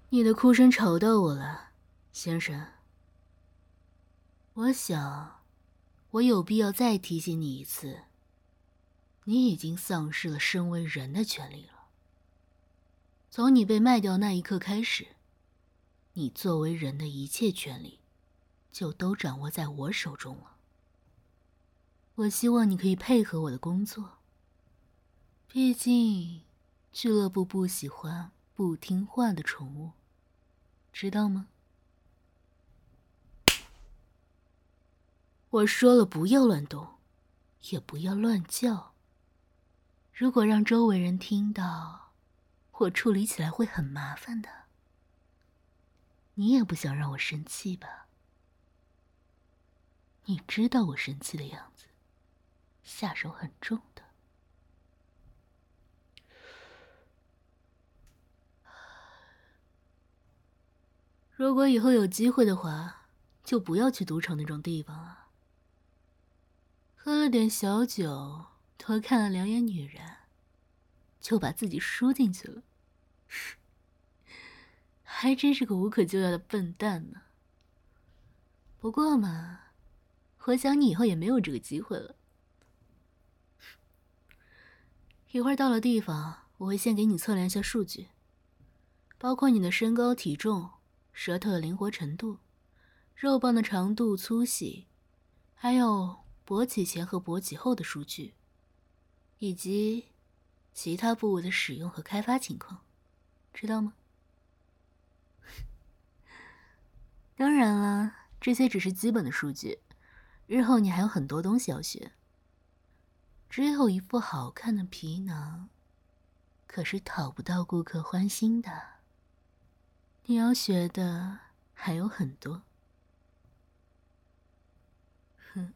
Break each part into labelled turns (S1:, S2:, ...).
S1: 你的哭声吵到我了，先生。我想，我有必要再提醒你一次，你已经丧失了身为人的权利了。从你被卖掉那一刻开始，你作为人的一切权利，就都掌握在我手中了。我希望你可以配合我的工作，毕竟，俱乐部不喜欢不听话的宠物，知道吗？我说了，不要乱动，也不要乱叫。如果让周围人听到，我处理起来会很麻烦的。你也不想让我生气吧？你知道我生气的样子，下手很重的。如果以后有机会的话，就不要去赌场那种地方了。喝了点小酒，多看了两眼女人，就把自己输进去了。还真是个无可救药的笨蛋呢。不过嘛，我想你以后也没有这个机会了。一会儿到了地方，我会先给你测量一下数据，包括你的身高、体重、舌头的灵活程度、肉棒的长度、粗细，还有勃起前和勃起后的数据，以及其他部位的使用和开发情况，知道吗？当然了，这些只是基本的数据，日后你还有很多东西要学。只有一副好看的皮囊，可是讨不到顾客欢心的。你要学的还有很多。哼，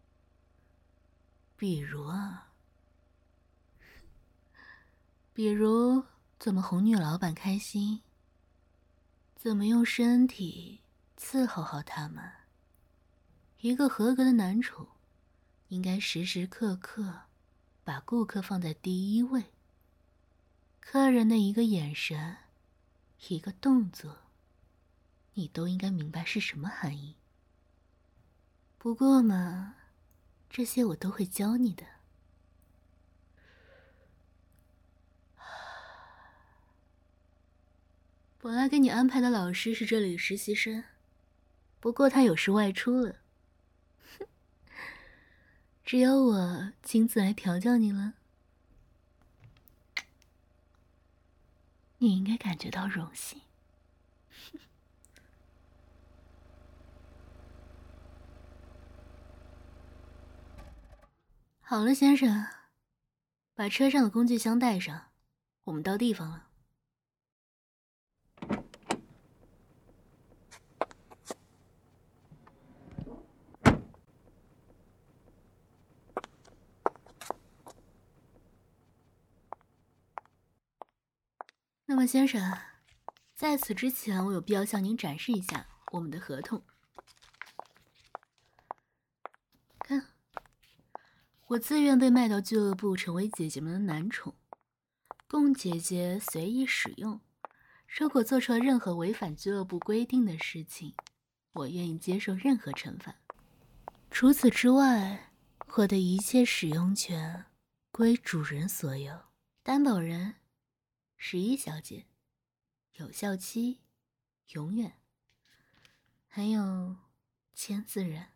S1: 比如啊，比如怎么哄女老板开心，怎么用身体伺候好他们。一个合格的男宠，应该时时刻刻把顾客放在第一位。客人的一个眼神，一个动作，你都应该明白是什么含义。不过嘛，这些我都会教你的。本来给你安排的老师是这里的实习生，不过他有事外出了，只有我亲自来调教你了。你应该感觉到荣幸。好了，先生，把车上的工具箱带上，我们到地方了。那么，先生，在此之前，我有必要向您展示一下我们的合同。看，我自愿被卖到俱乐部，成为姐姐们的男宠，供姐姐随意使用。如果做出了任何违反俱乐部规定的事情，我愿意接受任何惩罚。除此之外，我的一切使用权归主人所有。担保人11小姐，有效期永远。还有签字人。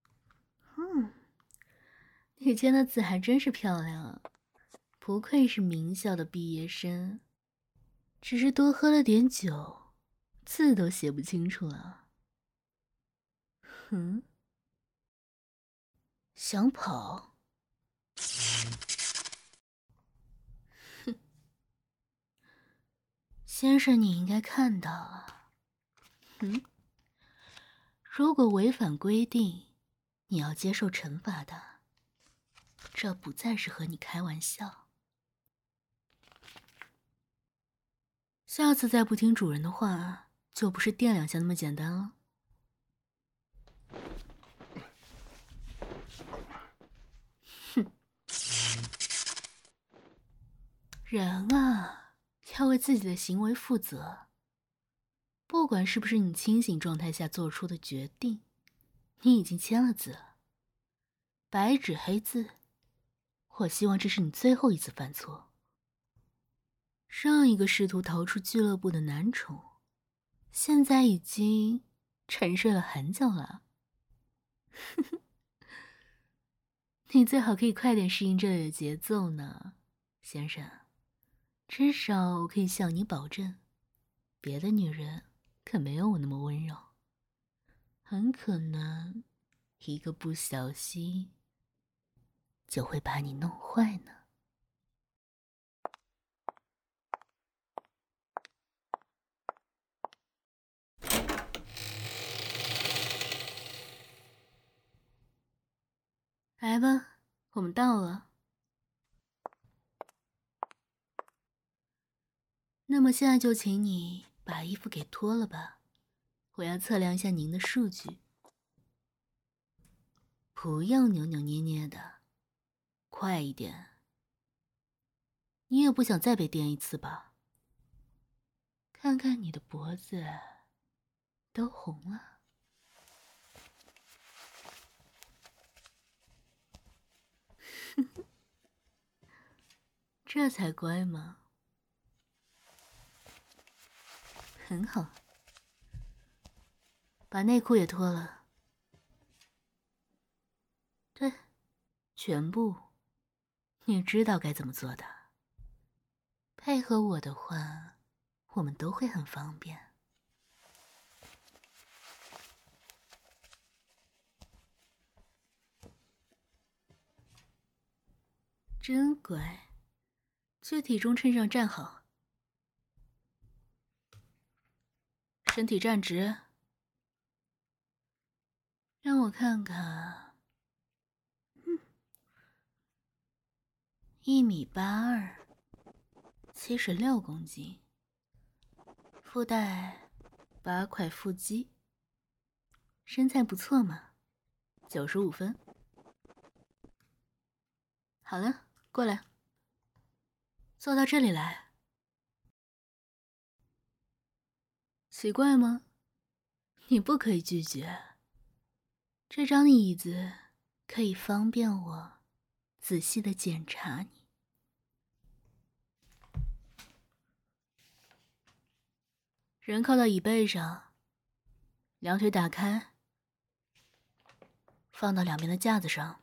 S1: 你签的字还真是漂亮啊，不愧是名校的毕业生。只是多喝了点酒，字都写不清楚了。哼，想跑？哼，先生，你应该看到了。如果违反规定，你要接受惩罚的。这不再是和你开玩笑。下次再不听主人的话，就不是电两下那么简单了。哼，人啊，要为自己的行为负责。 不管是不是你清醒状态下做出的决定，你已经签了字了，白纸黑字。我希望这是你最后一次犯错。上一个试图逃出俱乐部的男宠，现在已经沉睡了很久了。你最好可以快点适应这里的节奏呢，先生。至少我可以向你保证，别的女人可没有我那么温柔，很可能一个不小心就会把你弄坏呢。来吧，我们到了。那么现在就请你把衣服给脱了吧，我要测量一下您的数据。不要扭扭捏捏的，快一点。你也不想再被电一次吧？看看你的脖子，都红了。这才乖嘛。很好，把内裤也脱了。对，全部。你知道该怎么做的。配合我的话，我们都会很方便。真乖，去体重秤上站好，身体站直。让我看看，1.82米，76公斤，附带8块腹肌，身材不错嘛，95分。好了，过来，坐到这里来。奇怪吗？你不可以拒绝。这张椅子可以方便我仔细的检查你。人靠到椅背上，两腿打开，放到两边的架子上。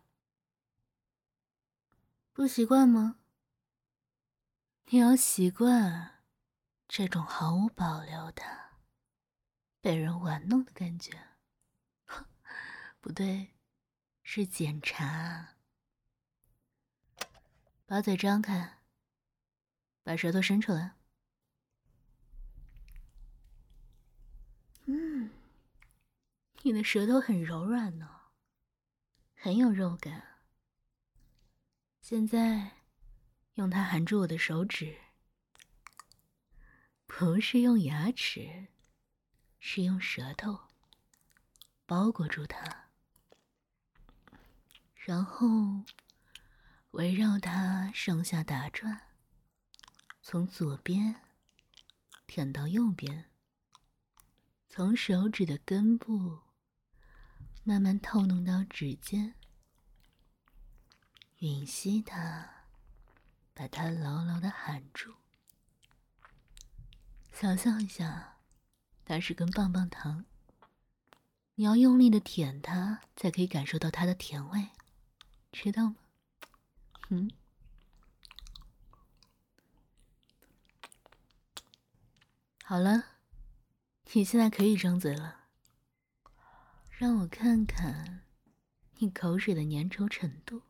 S1: 不习惯吗？你要习惯这种毫无保留的被人玩弄的感觉。不对，是检查。把嘴张开，把舌头伸出来。你的舌头很柔软呢，很有肉感。现在用它含住我的手指，不是用牙齿，是用舌头包裹住它，然后围绕它上下打转，从左边舔到右边，从手指的根部慢慢透弄到指尖，吮吸它，把它牢牢地含住。想象一下，它是根棒棒糖，你要用力地舔它，才可以感受到它的甜味，知道吗？好了，你现在可以张嘴了。让我看看你口水的粘稠程度。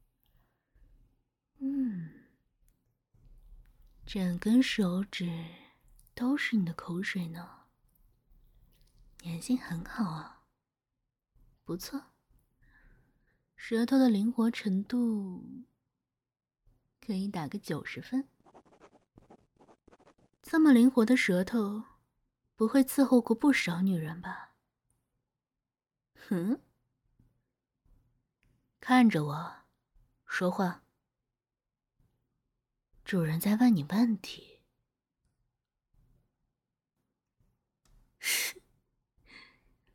S1: 整根手指都是你的口水呢，粘性很好啊，不错。舌头的灵活程度可以打个90分。这么灵活的舌头，不会伺候过不少女人吧？看着我，说话。主人在问你问题。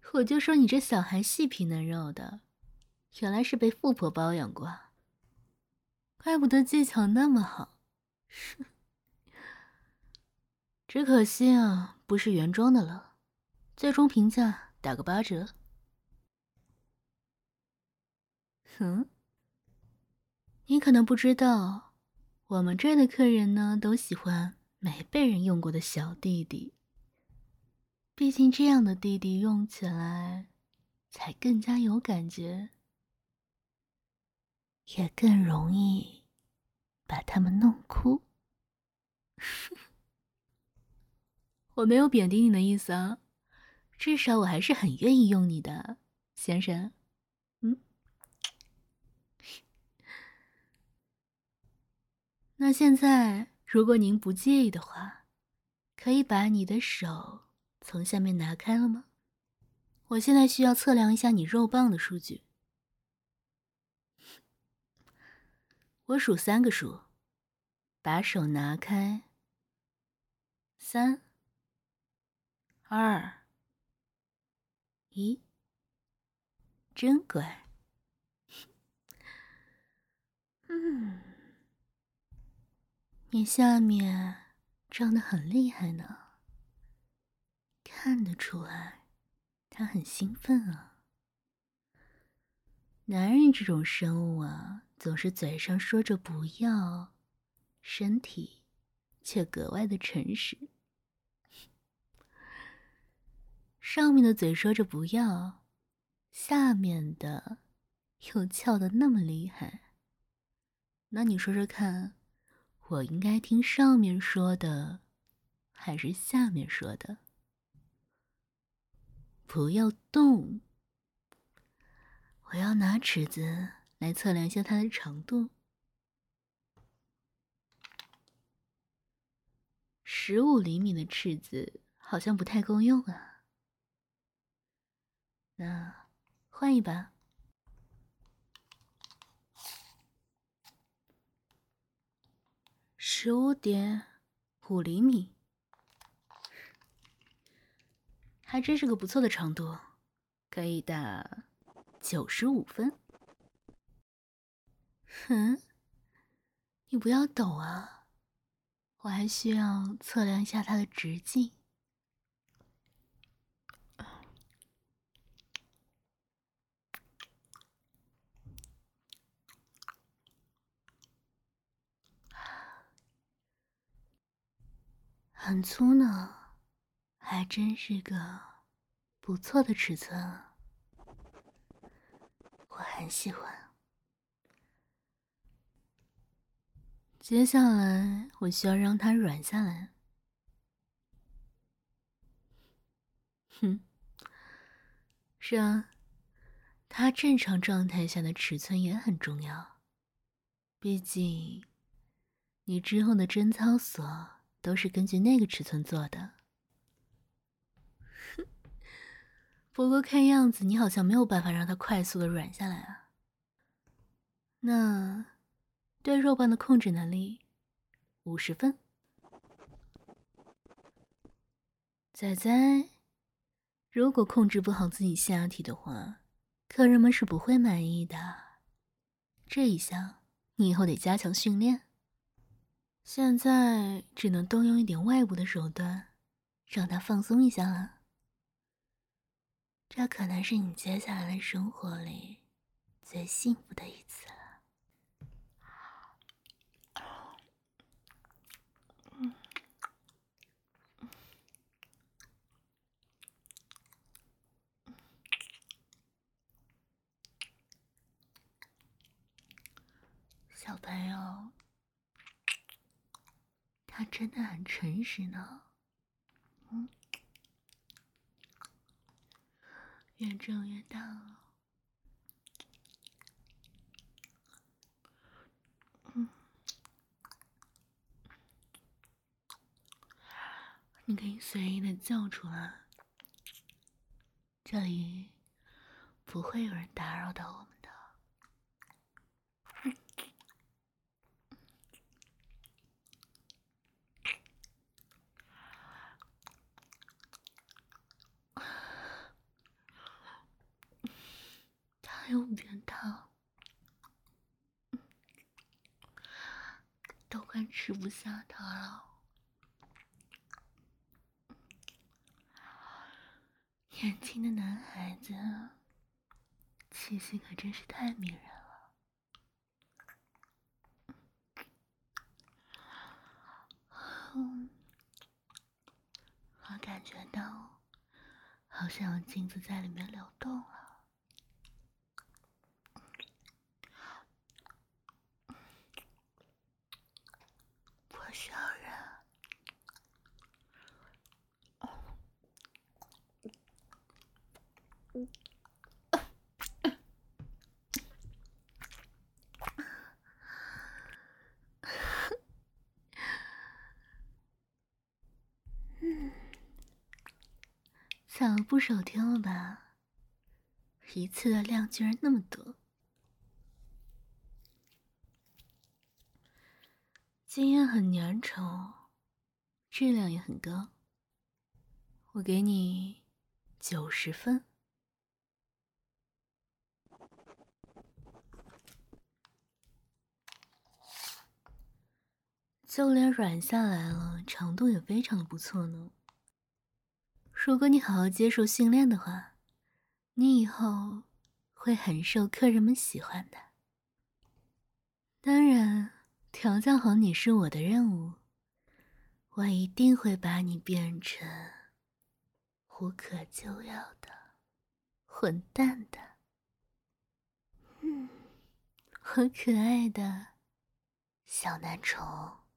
S1: 我就说你这小孩细皮嫩肉的，原来是被富婆包养过，怪不得技巧那么好。只可惜啊，不是原装的了，最终评价打个8折。你可能不知道，我们这儿的客人呢，都喜欢没被人用过的小弟弟。毕竟这样的弟弟用起来才更加有感觉，也更容易把他们弄哭。我没有贬低你的意思啊，至少我还是很愿意用你的，先生。那现在，如果您不介意的话，可以把你的手从下面拿开了吗？我现在需要测量一下你肉棒的数据。我数3个数，把手拿开。3、2、1，真乖。你下面胀得很厉害呢，看得出来，他很兴奋啊。男人这种生物啊，总是嘴上说着不要，身体却格外的诚实。上面的嘴说着不要，下面的又翘得那么厉害。那你说说看，我应该听上面说的，还是下面说的？不要动。我要拿尺子来测量一下它的长度。15厘米的尺子好像不太够用啊。那换一把。15.5厘米，还真是个不错的长度，可以打95分。你不要抖啊，我还需要测量一下它的直径。很粗呢，还真是个不错的尺寸啊，我很喜欢。接下来我需要让它软下来。是啊，它正常状态下的尺寸也很重要，毕竟你之后的贞操锁都是根据那个尺寸做的。不过看样子你好像没有办法让它快速的软下来啊。那对肉棒的控制能力50分。仔仔，如果控制不好自己下体的话，客人们是不会满意的。这一项你以后得加强训练。现在只能动用一点外部的手段，让他放松一下了。这可能是你接下来的生活里最幸福的一次了。小朋友，他真的很诚实呢。越挣越大了。你可以随意的叫出来，这里不会有人打扰到我们的。 有点烫，都快吃不下它了。年轻的男孩子，气息可真是太迷人了。我感觉到好像有镜子在里面流动了。我小人，想了不少天了吧？一次的量居然那么多。经验很粘稠，质量也很高。我给你90分。就连软下来了，长度也非常的不错呢。如果你好好接受训练的话，你以后会很受客人们喜欢的。当然，调教好你是我的任务，我一定会把你变成无可救药的混蛋的。我可爱的小男宠。